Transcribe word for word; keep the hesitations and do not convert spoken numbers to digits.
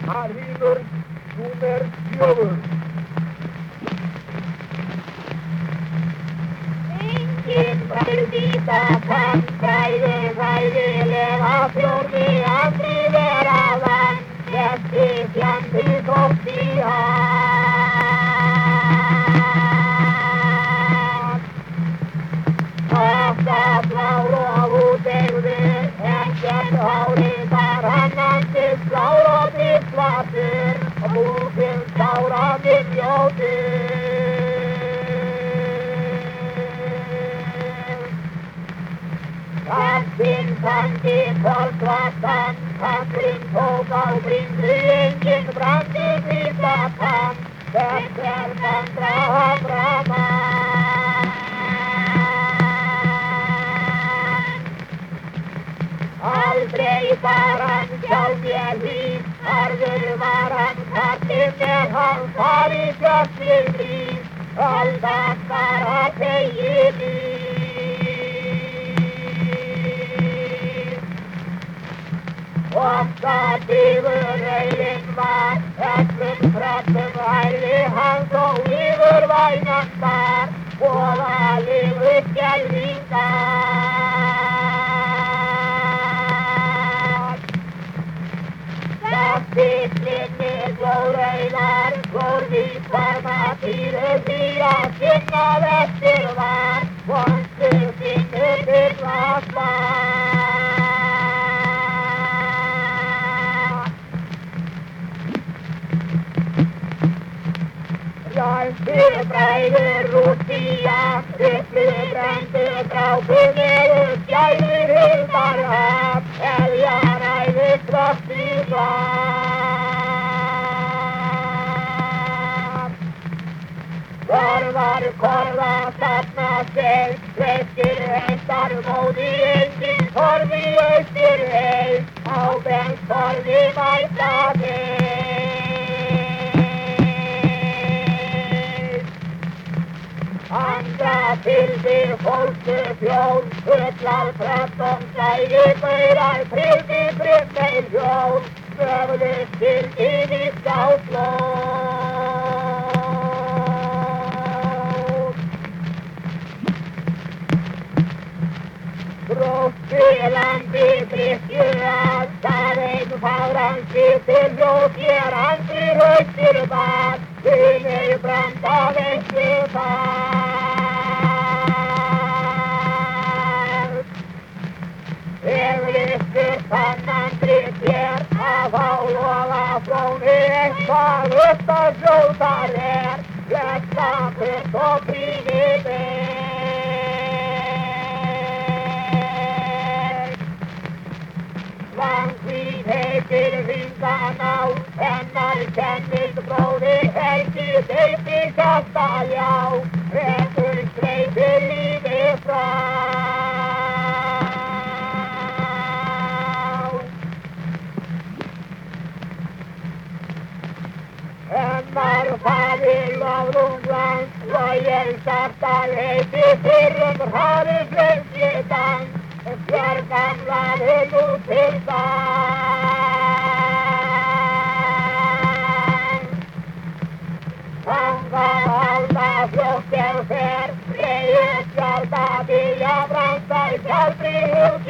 Það rýður númer fjögur. Enginn fræðvísa kann fræði fræðilega fjórði andi veraðan, þessi fjandi þótt í hann. Alltaf blár og útegði, ekkert hárið þar hann andist blár og dislatur, og músinn sáraðið ljótið. Kaffinn kandi kolsvartan, kaffinn tók á bringri, enginn brandi hvítatan, þess er vandra hann raman. Aldrei var hann sjálf mér líf, harður var hann kallinn með hann þar í fjöllin líf, alltaf var að þegi líf. Okkar yfir eilinn var, öllum tröllum hægði hann þó yfir vænan var, og að yfir skelfingar. Það byglinni glórauðar, glórvísvarma fyrir því að sinnað eftir var, vondur finnur til vatnar. Ræmdur bræður út í að, yllu brendur drápur niður skæður hildar haf, eljar æði slökkt í slag. Korvar korva safna sig, sveistir heimtar móði enginn korfi austur heim, á benns korfi mæta þig. Andra fylgir fólkstu fjól, fullar þrettán sæði baurar, fylgdi bryggneir hjól, söfðust til í skáslóð. Gróttilandi drykkju að, staðeinn fáransi til ljót, hér andri haustir bað, vinir branda veittu það. Eflistur kannan drykk hér, að á lofa flóni eitthvað upp að fljótar er, flesta putt og príði beg. Vangsvíð heitir vingan á, hennar kennist bróði helgi deiti kastaljá, rekur streifir lífið frá. Hennar faðir lofrungland, logir sartar heiti fyrrum harið sveiflidan, fjörgamlaði nú til dans. Þangað halda fljótt er fer, breiðir skjálta byrja branda í tjaldri hug